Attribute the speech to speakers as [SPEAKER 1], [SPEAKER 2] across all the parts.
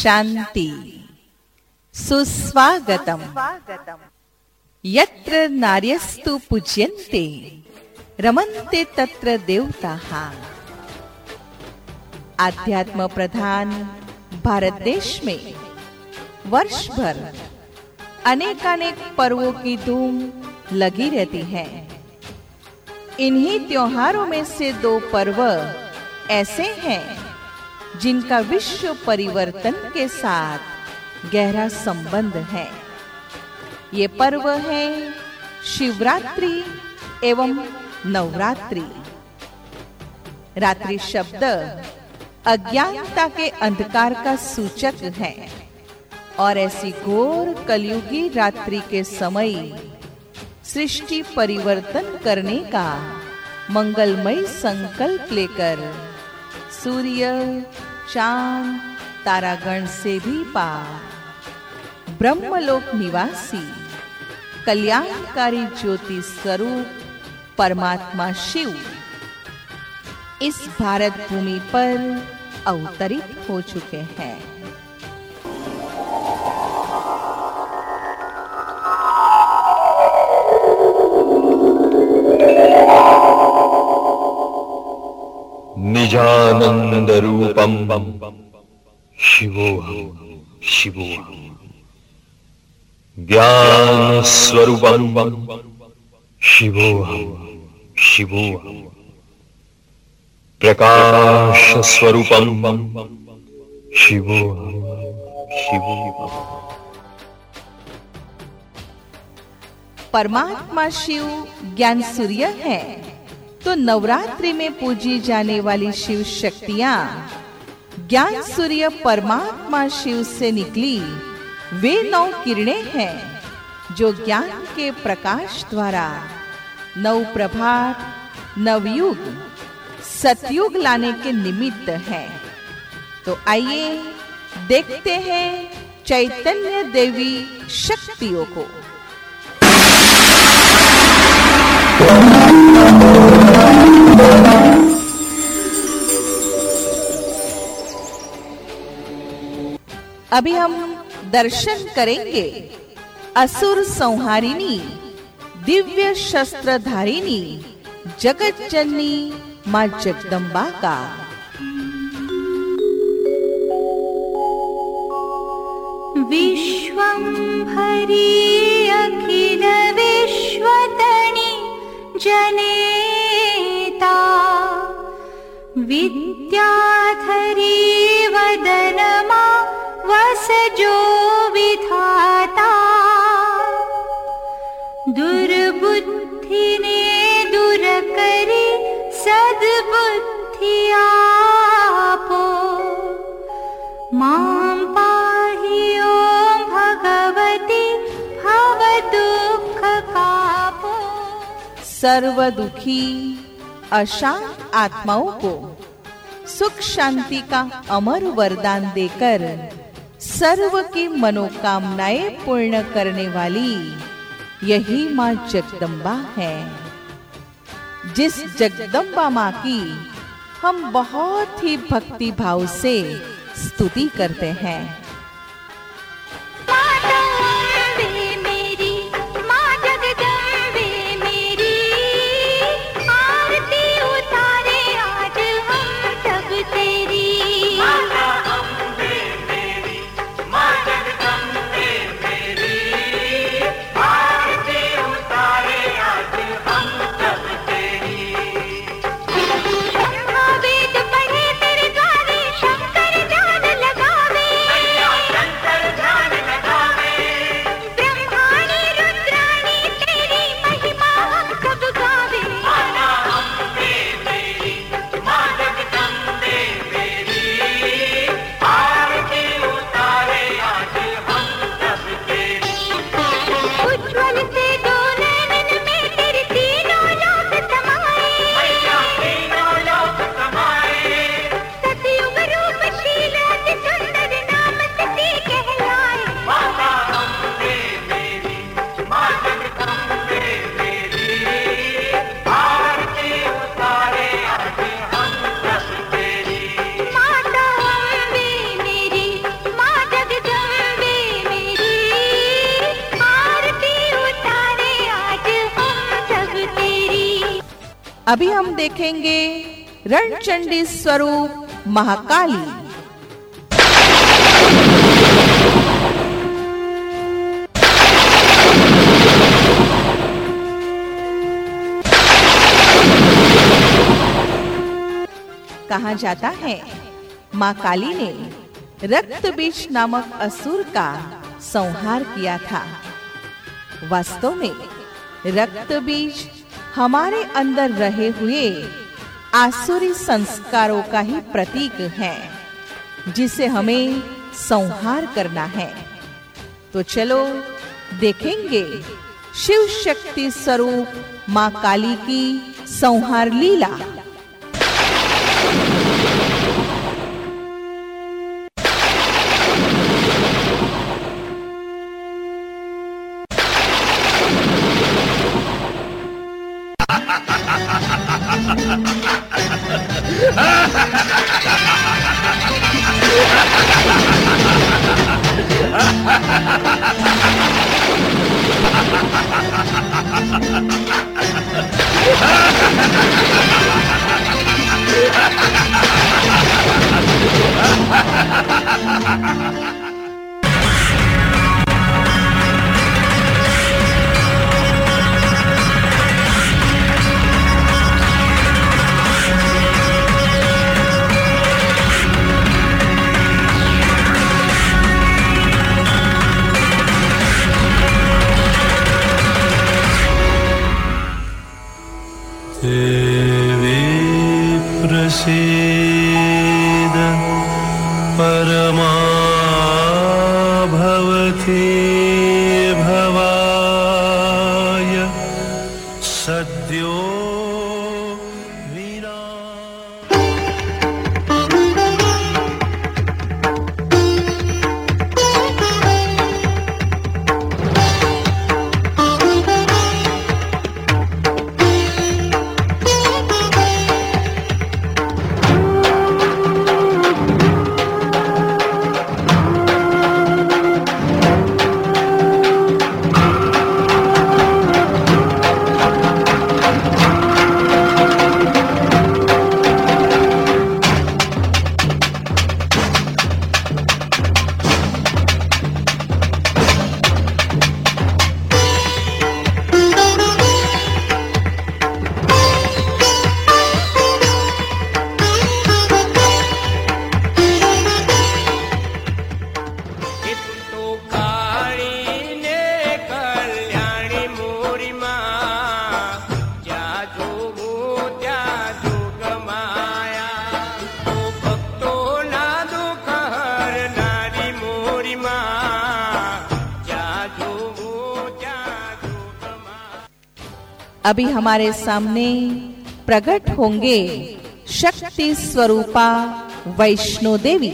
[SPEAKER 1] शांति। सुस्वागतम। यत्र नार्यस्तु पूज्यन्ते रमन्ते तत्र देवताः। आध्यात्म प्रधान भारत देश में वर्ष भर अनेकानेक पर्वों की धूम लगी रहती है। इन्हीं त्योहारों में से 2 पर्व ऐसे हैं जिनका विश्व परिवर्तन के साथ गहरा संबंध है। ये पर्व है शिवरात्रि एवं नवरात्रि। रात्रि शब्द अज्ञानता के अंधकार का सूचक है और ऐसी घोर कलयुगी रात्रि के समय सृष्टि परिवर्तन करने का मंगलमय संकल्प लेकर सूर्य, चांद, तारागण से भी पार ब्रह्मलोक निवासी कल्याणकारी ज्योति स्वरूप परमात्मा शिव इस भारत भूमि पर अवतरित हो चुके हैं।
[SPEAKER 2] निजानंद रूपम शिवोहम शिवोहम, ज्ञान स्वरूपम शिवोहम शिवोहम, प्रकाश स्वरूपम शिवोहम शिवोहम।
[SPEAKER 1] परमात्मा शिव ज्ञान सूर्य है, तो नवरात्रि में पूजी जाने वाली शिव शक्तियां ज्ञान सूर्य परमात्मा शिव से निकली वे 9 किरणें हैं जो ज्ञान के प्रकाश द्वारा नव प्रभात, नवयुग, सतयुग लाने के निमित्त हैं। तो आइए देखते हैं चैतन्य देवी शक्तियों को। अभी हम दर्शन करेंगे असुर संहारिणी, दिव्य शस्त्रधारिणी, जगत जननी मां जगदम्बा का।
[SPEAKER 3] विश्वंभरी अखिल विश्वतनी जनेता, विद्याधरी वदनमा वसजो विधाता, दुर्बुद्धि ने दूर करी सद्बुद्धि आपो, मां पाहि ओं भगवती भव दुख कापो।
[SPEAKER 1] सर्व दुखी अशांत आत्माओं को सुख शांति का अमर वरदान देकर सर्व की मनोकामनाएं पूर्ण करने वाली यही मां जगदम्बा है। जिस जगदम्बा मां की हम बहुत ही भक्ति भाव से स्तुति करते हैं।
[SPEAKER 3] वेद पढ़े तेरे द्वारे शंकर ध्यान लगावे।
[SPEAKER 1] अभी हम देखेंगे रणचंडी स्वरूप महाकाली। कहा जाता है माँ काली ने रक्त बीज नामक असुर का संहार किया था। वास्तव में रक्त बीज हमारे अंदर रहे हुए आसुरी संस्कारों का ही प्रतीक है, जिसे हमें संहार करना है। तो चलो देखेंगे शिव शक्ति स्वरूप माँ काली की संहार लीला।
[SPEAKER 4] प्रसीद परमा भवति भवाय सद्यो विना।
[SPEAKER 1] अभी हमारे सामने प्रकट होंगे शक्ति स्वरूपा वैष्णो देवी।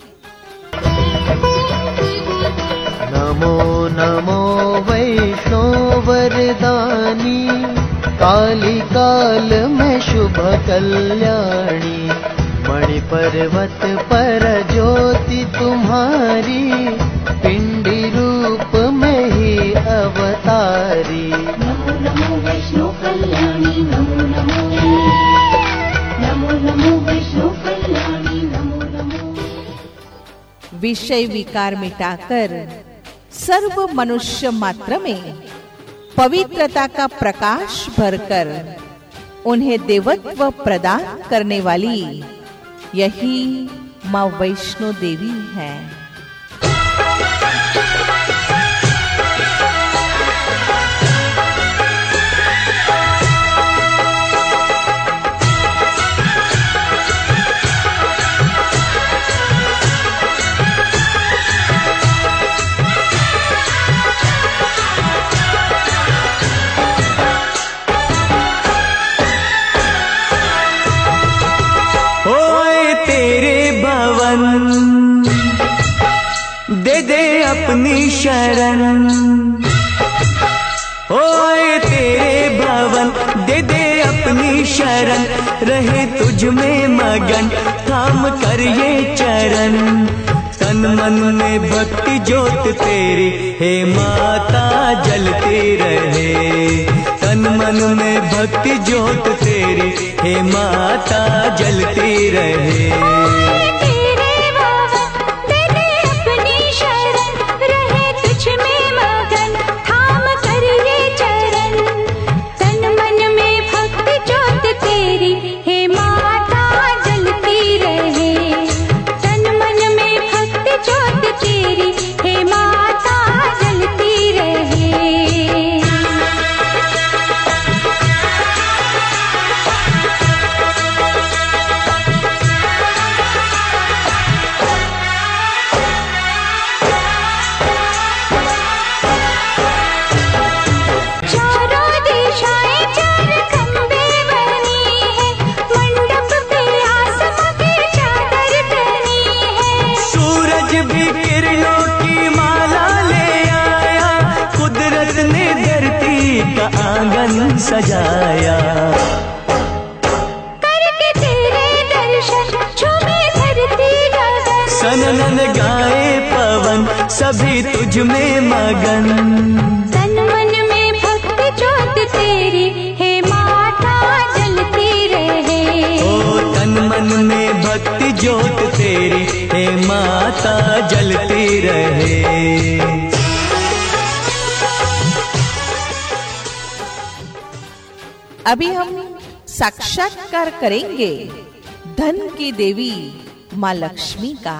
[SPEAKER 5] नमो नमो वैष्णो वरदानी, काली काल में शुभ कल्याणी। मणि पर्वत पर ज्योति तुम्हारी, पिंडी रूप में ही अवतारी।
[SPEAKER 6] नमो नमो वैष्णो कल्याणी, नमो नमो नमो नमो वैष्णो कल्याणी, नमो नमो।
[SPEAKER 1] विषय विकार मिटाकर सर्व मनुष्य मात्र में पवित्रता का प्रकाश भरकर उन्हें देवत्व प्रदान करने वाली यही माँ वैष्णो देवी है।
[SPEAKER 7] दे दे अपनी शरण, ओए तेरे भवन दे दे अपनी शरण। रहे तुझ में मगन थाम कर ये चरण। तन मन में भक्ति ज्योत तेरी हे माता जलती रहे। तन मन में भक्ति ज्योत तेरी हे माता जलती रहे।
[SPEAKER 3] तेरे बाबा दे दे अपनी शरण, रहे तुझ में मगन, थाम कर ये चरण। तन मन में भक्ति ज्योत तेरी हे माता जलती रहे। तन मन में भक्ति ज्योत तेरी हे माता जलती रहे। चारों दिशाएं चार खंबे बनी है, मंडप पे आसमां की चादर तनी है।
[SPEAKER 7] सूरज भी किरणों की माला ले आया, कुदरत ने धरती का आंगन सजाया।
[SPEAKER 3] करके तेरे दर्शन झूमे धरती गगन,
[SPEAKER 7] सनन गाए पवन सभी तुझ में मगन।
[SPEAKER 3] तन मन में भक्ति ज्योत तेरी हे माता जलती रहे।
[SPEAKER 7] ओ तन मन में भक्ति ज्योत तेरी हे माता जलती रहे।
[SPEAKER 1] अभी हम साक्षात्कार करेंगे धन की देवी माँ लक्ष्मी का।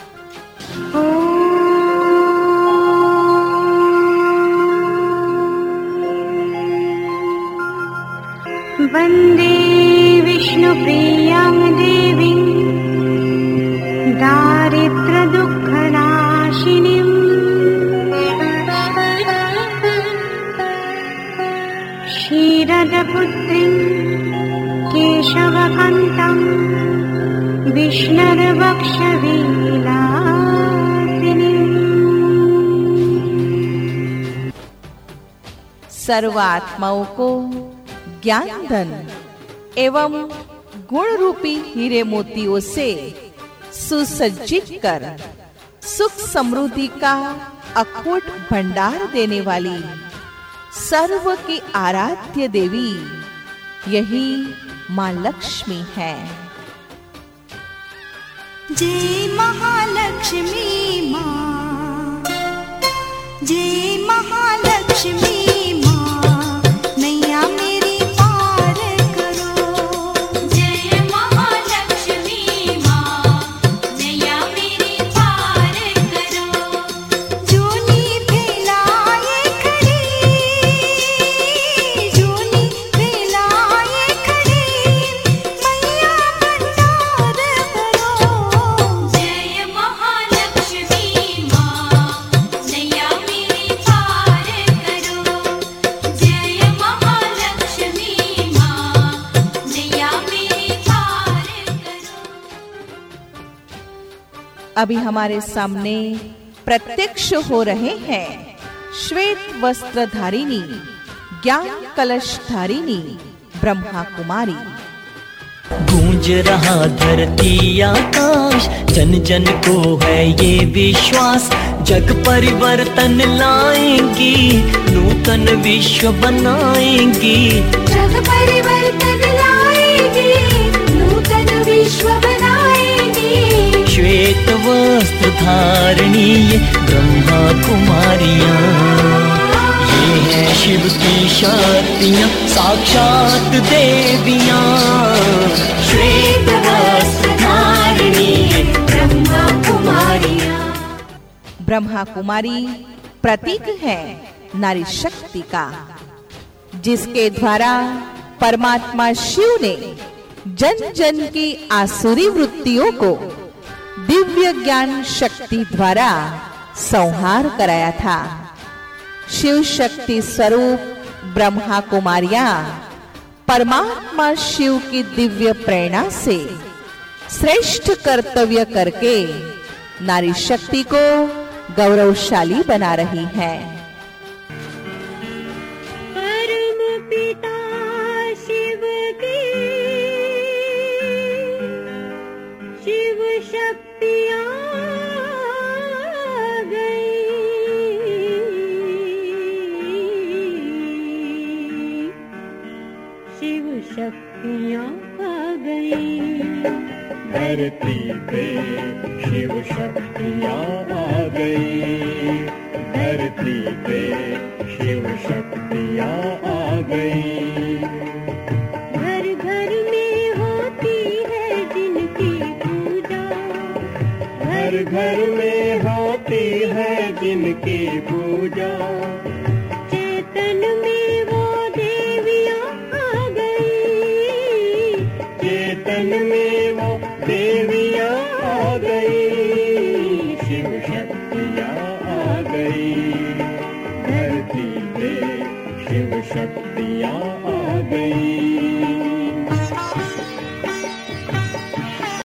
[SPEAKER 3] वन्दे विष्णुप्रियां देवीं दारिद्र्यदुःखनाशिनीं। क्षीरदपुत्रीं केशवकान्तं विष्णुर्वक्षविलासिनीम्।
[SPEAKER 1] सर्व आत्माओं को ज्ञान धन एवं गुण रूपी हीरे मोतियों से सुसज्जित कर सुख समृद्धि का अखोट भंडार देने वाली सर्व की आराध्य देवी यही माँ लक्ष्मी है।
[SPEAKER 3] जय महालक्ष्मी माँ, जय महालक्ष्मी माँ, नैया मेरी पार करो। जय महालक्ष्मी माँ, नैया मेरी पार करो। जूनी फैलाए खड़ी, जूनी फैलाए खड़ी, मैया भंडार करो। जय महालक्ष्मी माँ, नैया मेरी पार करो। जय महालक्ष्मी माँ, नैया मेरी पार करो।
[SPEAKER 1] अभी हमारे सामने प्रत्यक्ष हो रहे हैं श्वेत वस्त्रधारिणी ज्ञान कलश धारिणी ब्रह्मा कुमारी।
[SPEAKER 7] गूंज रहा धरती आकाश, जन जन को है ये विश्वास, जग परिवर्तन लाएंगी, नूतन विश्व बनाएंगी।
[SPEAKER 3] जग परिवर्तन लाएगी, नूतन विश्व बनाएगी।
[SPEAKER 7] श्वेत वस्त्र धारणी ये ब्रह्मा कुमारियां, ये है शिव की शक्तियां साक्षात देवियां। श्वेत वस्त्र धारणी ये ब्रह्मा कुमारियां।
[SPEAKER 1] ब्रह्मा कुमारी प्रतीक है नारी शक्ति का, जिसके द्वारा परमात्मा शिव ने जन जन की आसुरी वृत्तियों को दिव्य ज्ञान शक्ति द्वारा संहार कराया था। शिव शक्ति स्वरूप ब्रह्मा कुमारियां परमात्मा शिव की दिव्य प्रेरणा से श्रेष्ठ कर्तव्य करके नारी शक्ति को गौरवशाली बना रही हैं।
[SPEAKER 3] परम पिता शिव के शिव शक्तियाँ गई। शक्तियाँ आ गई।
[SPEAKER 8] धरती पे शिव शक्तियाँ आ गई। धरती पे शिव शक्तियाँ आ गई।
[SPEAKER 3] घर घर में होती है जिनकी पूजा।
[SPEAKER 8] घर घर में होती है जिनकी पूजा।
[SPEAKER 3] चेतन में वो देवियाँ आ गई।
[SPEAKER 8] चेतन में वो देवियाँ आ गई। शिव शक्तियाँ आ गई। धरती पे शिव शक्तियाँ आ गई।